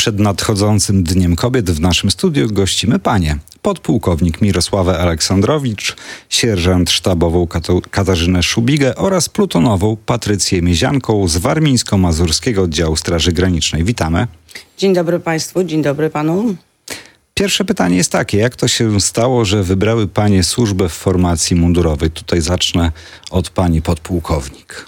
Przed nadchodzącym Dniem Kobiet w naszym studiu gościmy panie. Podpułkownik Mirosławę Aleksandrowicz, sierżant sztabową Katarzynę Szubigę oraz plutonową Patrycję Miezianką z Warmińsko-Mazurskiego Oddziału Straży Granicznej. Witamy. Dzień dobry państwu, dzień dobry panu. Pierwsze pytanie jest takie, jak to się stało, że wybrały panie służbę w formacji mundurowej? Tutaj zacznę od pani podpułkownik.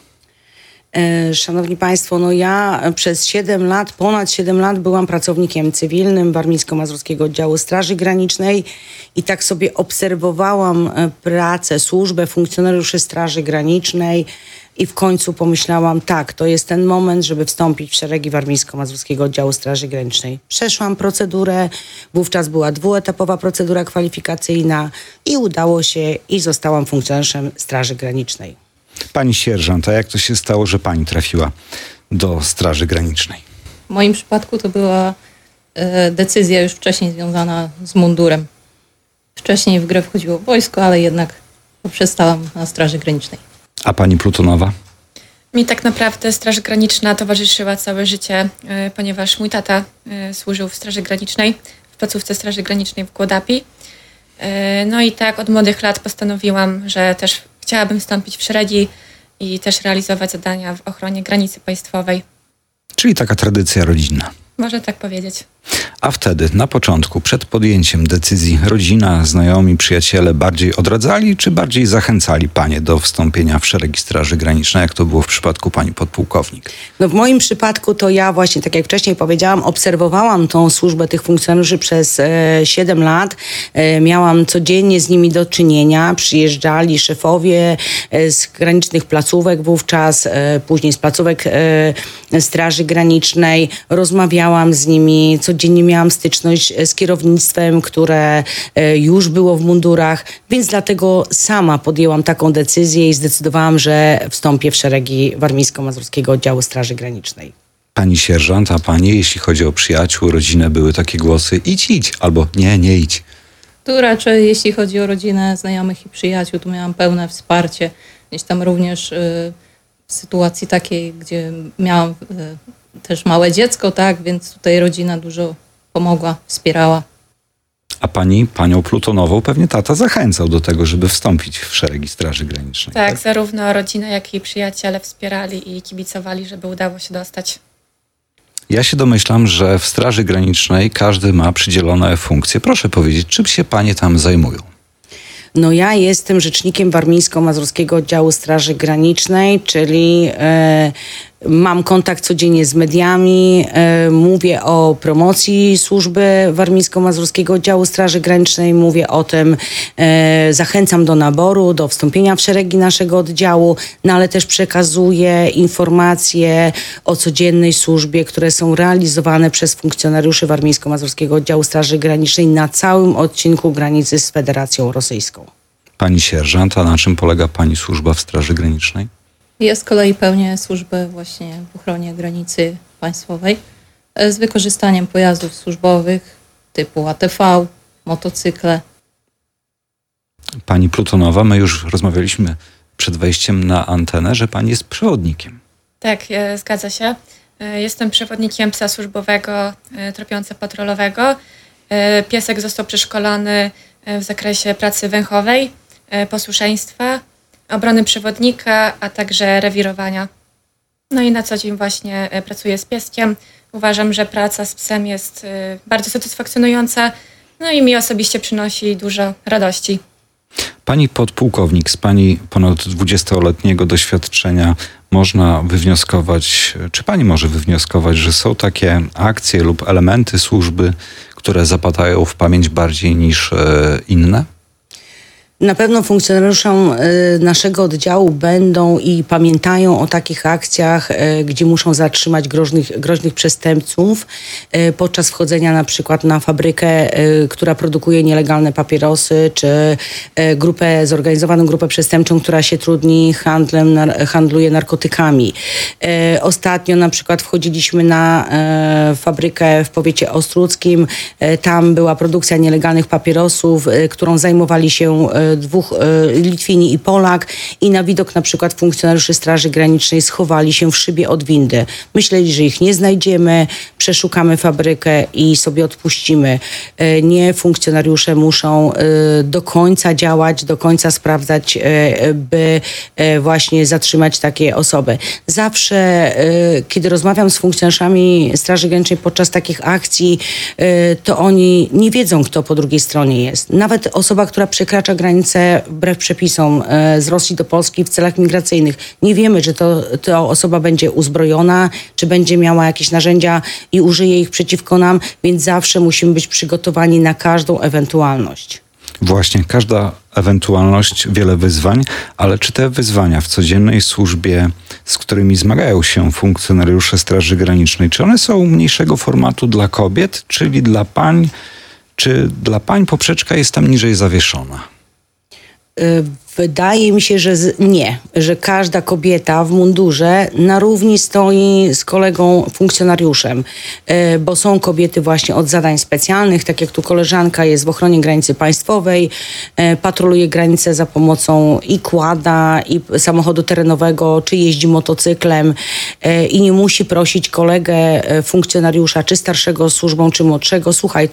Szanowni Państwo, ja przez ponad 7 lat byłam pracownikiem cywilnym Warmińsko-Mazurskiego Oddziału Straży Granicznej i tak sobie obserwowałam pracę, służbę funkcjonariuszy Straży Granicznej i w końcu pomyślałam, tak, to jest ten moment, żeby wstąpić w szeregi Warmińsko-Mazurskiego Oddziału Straży Granicznej. Przeszłam procedurę, wówczas była dwuetapowa procedura kwalifikacyjna i udało się i zostałam funkcjonariuszem Straży Granicznej. Pani sierżant, a jak to się stało, że pani trafiła do Straży Granicznej? W moim przypadku to była decyzja już wcześniej związana z mundurem. Wcześniej w grę wchodziło wojsko, ale jednak poprzestałam na Straży Granicznej. A pani plutonowa? Mi tak naprawdę Straż Graniczna towarzyszyła całe życie, ponieważ mój tata służył w Straży Granicznej, w placówce Straży Granicznej w Kłodapi. No i tak od młodych lat postanowiłam, że też chciałabym wstąpić w szeregi i też realizować zadania w ochronie granicy państwowej. Czyli taka tradycja rodzinna. Można tak powiedzieć. A wtedy, na początku, przed podjęciem decyzji, rodzina, znajomi, przyjaciele bardziej odradzali, czy bardziej zachęcali panie do wstąpienia w szeregi Straży Granicznej, jak to było w przypadku pani podpułkownik? No w moim przypadku to ja właśnie, tak jak wcześniej powiedziałam, obserwowałam tą służbę tych funkcjonariuszy przez 7 lat. Miałam codziennie z nimi do czynienia. Przyjeżdżali szefowie z granicznych placówek wówczas, później z placówek Straży Granicznej. Rozmawiałam z nimi. Codziennie miałam styczność z kierownictwem, które już było w mundurach, więc dlatego sama podjęłam taką decyzję i zdecydowałam, że wstąpię w szeregi Warmińsko-Mazurskiego Oddziału Straży Granicznej. Pani sierżant, a panie, jeśli chodzi o przyjaciół, rodzinę, były takie głosy: idź, albo nie idź. Tu raczej, jeśli chodzi o rodzinę, znajomych i przyjaciół, tu miałam pełne wsparcie. Gdzieś tam również w sytuacji takiej, gdzie miałam też małe dziecko, tak, więc tutaj rodzina dużo pomogła, wspierała. A panią plutonową pewnie tata zachęcał do tego, żeby wstąpić w szeregi Straży Granicznej. Tak, zarówno rodzina, jak i przyjaciele wspierali i kibicowali, żeby udało się dostać. Ja się domyślam, że w Straży Granicznej każdy ma przydzielone funkcje. Proszę powiedzieć, czym się panie tam zajmują? No ja jestem rzecznikiem Warmińsko-Mazurskiego Oddziału Straży Granicznej, czyli mam kontakt codziennie z mediami, mówię o promocji służby Warmińsko-Mazurskiego Oddziału Straży Granicznej, mówię o tym, zachęcam do naboru, do wstąpienia w szeregi naszego oddziału, no ale też przekazuję informacje o codziennej służbie, które są realizowane przez funkcjonariuszy Warmińsko-Mazurskiego Oddziału Straży Granicznej na całym odcinku granicy z Federacją Rosyjską. Pani sierżant, a na czym polega pani służba w Straży Granicznej? Ja z kolei pełnię służbę właśnie w ochronie granicy państwowej z wykorzystaniem pojazdów służbowych typu ATV, motocykle. Pani plutonowa, my już rozmawialiśmy przed wejściem na antenę, że pani jest przewodnikiem. Tak, zgadza się. Jestem przewodnikiem psa służbowego tropiąco-patrolowego. Piesek został przeszkolony w zakresie pracy węchowej, posłuszeństwa, obrony przewodnika, a także rewirowania. No i na co dzień właśnie pracuję z pieskiem. Uważam, że praca z psem jest bardzo satysfakcjonująca, no i mi osobiście przynosi dużo radości. Pani podpułkownik, z pani ponad 20-letniego doświadczenia można wywnioskować, czy pani może wywnioskować, że są takie akcje lub elementy służby, które zapadają w pamięć bardziej niż inne? Na pewno funkcjonariuszom naszego oddziału będą i pamiętają o takich akcjach, gdzie muszą zatrzymać groźnych przestępców podczas wchodzenia na przykład na fabrykę, która produkuje nielegalne papierosy, czy zorganizowaną grupę przestępczą, która się trudni handluje narkotykami. Ostatnio na przykład wchodziliśmy na fabrykę w powiecie ostródzkim. Tam była produkcja nielegalnych papierosów, którą zajmowali się dwóch Litwini i Polak i na widok na przykład funkcjonariuszy Straży Granicznej schowali się w szybie od windy. Myśleli, że ich nie znajdziemy, przeszukamy fabrykę i sobie odpuścimy. Nie, funkcjonariusze muszą do końca działać, do końca sprawdzać, by właśnie zatrzymać takie osoby. Zawsze, kiedy rozmawiam z funkcjonariuszami Straży Granicznej podczas takich akcji, to oni nie wiedzą, kto po drugiej stronie jest. Nawet osoba, która przekracza granicę wbrew przepisom z Rosji do Polski w celach migracyjnych. Nie wiemy, czy ta osoba będzie uzbrojona, czy będzie miała jakieś narzędzia i użyje ich przeciwko nam, więc zawsze musimy być przygotowani na każdą ewentualność. Właśnie, każda ewentualność, wiele wyzwań, ale czy te wyzwania w codziennej służbie, z którymi zmagają się funkcjonariusze Straży Granicznej, czy one są mniejszego formatu dla kobiet, czyli dla pań, czy dla pań poprzeczka jest tam niżej zawieszona? Wydaje mi się, że nie, że każda kobieta w mundurze na równi stoi z kolegą funkcjonariuszem, bo są kobiety właśnie od zadań specjalnych, tak jak tu koleżanka jest w ochronie granicy państwowej, patroluje granicę za pomocą i quada, i samochodu terenowego, czy jeździ motocyklem i nie musi prosić kolegę funkcjonariusza, czy starszego służbą, czy młodszego, słuchaj,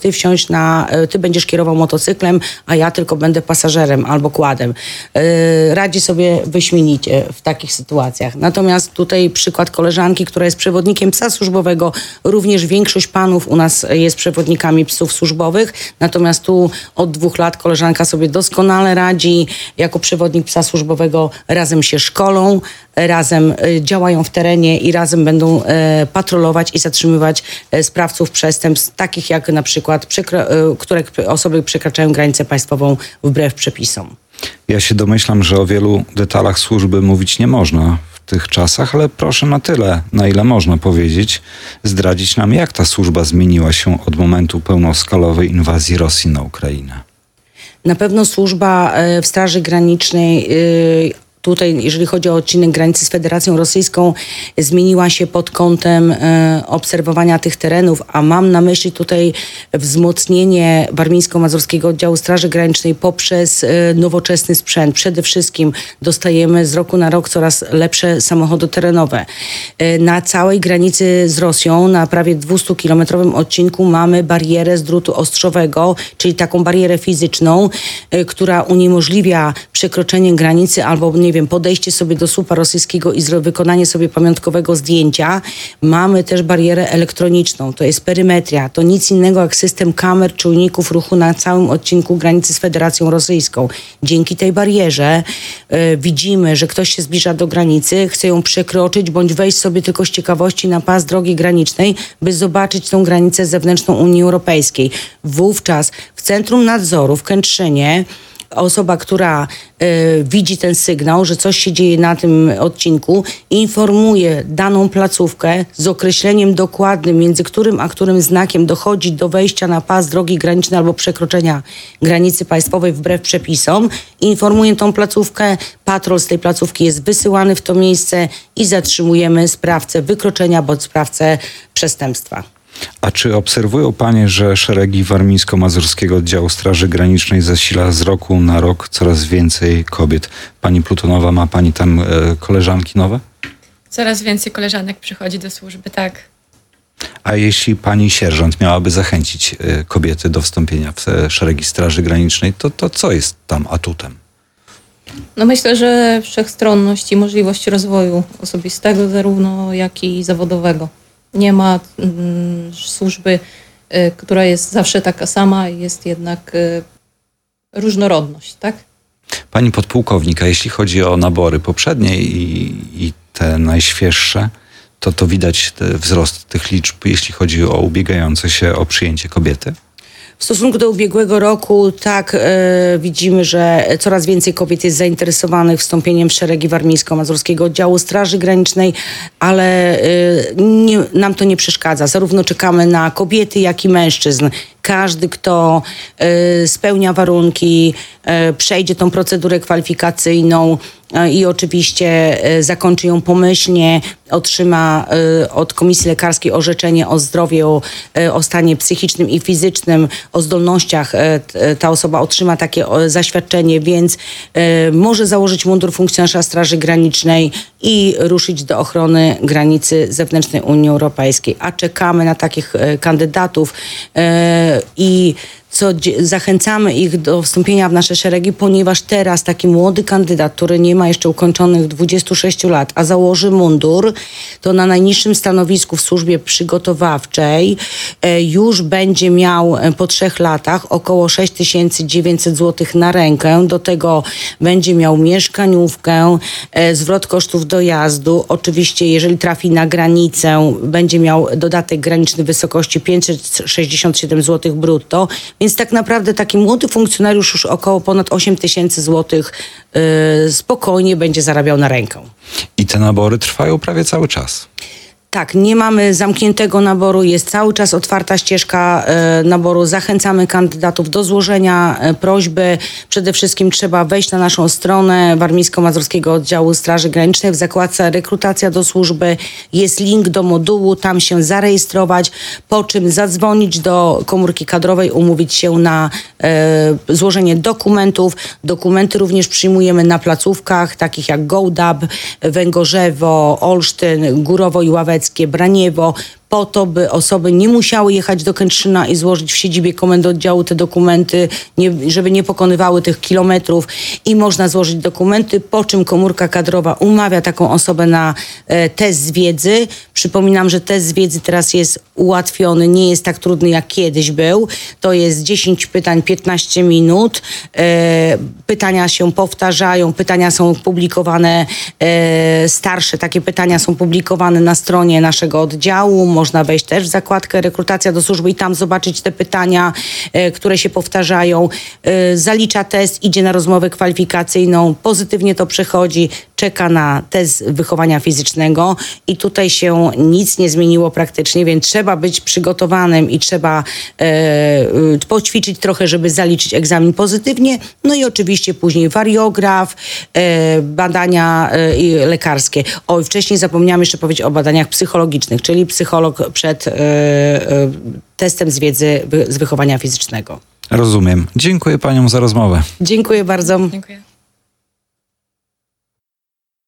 ty będziesz kierował motocyklem, a ja tylko będę pasażerem albo quadem. Radzi sobie wyśmienicie w takich sytuacjach. Natomiast tutaj przykład koleżanki, która jest przewodnikiem psa służbowego, również większość panów u nas jest przewodnikami psów służbowych, natomiast tu od 2 lat koleżanka sobie doskonale radzi. Jako przewodnik psa służbowego razem się szkolą, razem działają w terenie i razem będą patrolować i zatrzymywać sprawców przestępstw, takich jak na przykład, które osoby przekraczają granicę państwową wbrew przepisom. Ja się domyślam, że o wielu detalach służby mówić nie można w tych czasach, ale proszę na tyle, na ile można powiedzieć, zdradzić nam, jak ta służba zmieniła się od momentu pełnoskalowej inwazji Rosji na Ukrainę. Na pewno służba w Straży Granicznej tutaj, jeżeli chodzi o odcinek granicy z Federacją Rosyjską, zmieniła się pod kątem obserwowania tych terenów, a mam na myśli tutaj wzmocnienie Warmińsko-Mazurskiego Oddziału Straży Granicznej poprzez nowoczesny sprzęt. Przede wszystkim dostajemy z roku na rok coraz lepsze samochody terenowe. Na całej granicy z Rosją, na prawie 200-kilometrowym odcinku mamy barierę z drutu ostrzowego, czyli taką barierę fizyczną, która uniemożliwia przekroczenie granicy albo, podejście sobie do słupa rosyjskiego i wykonanie sobie pamiątkowego zdjęcia. Mamy też barierę elektroniczną, to jest perymetria. To nic innego jak system kamer, czujników ruchu na całym odcinku granicy z Federacją Rosyjską. Dzięki tej barierze widzimy, że ktoś się zbliża do granicy, chce ją przekroczyć bądź wejść sobie tylko z ciekawości na pas drogi granicznej, by zobaczyć tą granicę zewnętrzną Unii Europejskiej. Wówczas w Centrum Nadzoru w Kętrzynie osoba, która widzi ten sygnał, że coś się dzieje na tym odcinku, informuje daną placówkę z określeniem dokładnym, między którym a którym znakiem dochodzi do wejścia na pas drogi granicznej albo przekroczenia granicy państwowej wbrew przepisom. Informuje tą placówkę, patrol z tej placówki jest wysyłany w to miejsce i zatrzymujemy sprawcę wykroczenia bądź sprawcę przestępstwa. A czy obserwują panie, że szeregi Warmińsko-Mazurskiego Oddziału Straży Granicznej zasila z roku na rok coraz więcej kobiet? Pani Plutonowa, ma pani tam koleżanki nowe? Coraz więcej koleżanek przychodzi do służby, tak. A jeśli pani sierżant miałaby zachęcić kobiety do wstąpienia w te szeregi Straży Granicznej, to co jest tam atutem? No myślę, że wszechstronność i możliwość rozwoju osobistego zarówno jak i zawodowego. Nie ma służby, która jest zawsze taka sama, jest jednak różnorodność, tak? Pani podpułkownik, a jeśli chodzi o nabory poprzednie i te najświeższe, to widać wzrost tych liczb, jeśli chodzi o ubiegające się o przyjęcie kobiety? W stosunku do ubiegłego roku tak widzimy, że coraz więcej kobiet jest zainteresowanych wstąpieniem w szeregi Warmińsko-Mazurskiego Oddziału Straży Granicznej, ale nam to nie przeszkadza. Zarówno czekamy na kobiety, jak i mężczyzn. Każdy, kto spełnia warunki, przejdzie tą procedurę kwalifikacyjną i oczywiście zakończy ją pomyślnie, otrzyma od komisji lekarskiej orzeczenie o zdrowiu, o stanie psychicznym i fizycznym, o zdolnościach, ta osoba otrzyma takie zaświadczenie, więc może założyć mundur funkcjonariusza Straży Granicznej i ruszyć do ochrony granicy zewnętrznej Unii Europejskiej. A czekamy na takich kandydatów i zachęcamy ich do wstąpienia w nasze szeregi, ponieważ teraz taki młody kandydat, który nie ma jeszcze ukończonych 26 lat, a założy mundur, to na najniższym stanowisku w służbie przygotowawczej już będzie miał po 3 latach około 6900 zł na rękę. Do tego będzie miał mieszkaniówkę, zwrot kosztów dojazdu. Oczywiście, jeżeli trafi na granicę, będzie miał dodatek graniczny w wysokości 567 zł brutto. Więc tak naprawdę taki młody funkcjonariusz już około ponad 8000 zł spokojnie będzie zarabiał na rękę. I te nabory trwają prawie cały czas. Tak, nie mamy zamkniętego naboru, jest cały czas otwarta ścieżka naboru. Zachęcamy kandydatów do złożenia prośby. Przede wszystkim trzeba wejść na naszą stronę Warmińsko-Mazurskiego Oddziału Straży Granicznej. W zakładce rekrutacja do służby jest link do modułu, tam się zarejestrować, po czym zadzwonić do komórki kadrowej, umówić się na złożenie dokumentów. Dokumenty również przyjmujemy na placówkach takich jak Gołdab, Węgorzewo, Olsztyn, Górowo i Ławeckie, Braniewo, po to, by osoby nie musiały jechać do Kętrzyna i złożyć w siedzibie komendy oddziału te dokumenty, żeby nie pokonywały tych kilometrów i można złożyć dokumenty, po czym komórka kadrowa umawia taką osobę na test z wiedzy. Przypominam, że test z wiedzy teraz jest ułatwiony, nie jest tak trudny jak kiedyś był. To jest 10 pytań, 15 minut. Pytania się powtarzają, pytania są publikowane, starsze takie pytania są publikowane na stronie naszego oddziału. Można wejść też w zakładkę rekrutacja do służby i tam zobaczyć te pytania, które się powtarzają. Zalicza test, idzie na rozmowę kwalifikacyjną, pozytywnie to przechodzi, czeka na test wychowania fizycznego i tutaj się nic nie zmieniło praktycznie, więc trzeba być przygotowanym i trzeba poćwiczyć trochę, żeby zaliczyć egzamin pozytywnie. No i oczywiście później wariograf, badania lekarskie. Wcześniej zapomniałam jeszcze powiedzieć o badaniach psychologicznych, czyli psycholog przed testem z wiedzy z wychowania fizycznego. Rozumiem. Dziękuję paniom za rozmowę. Dziękuję bardzo. Dziękuję.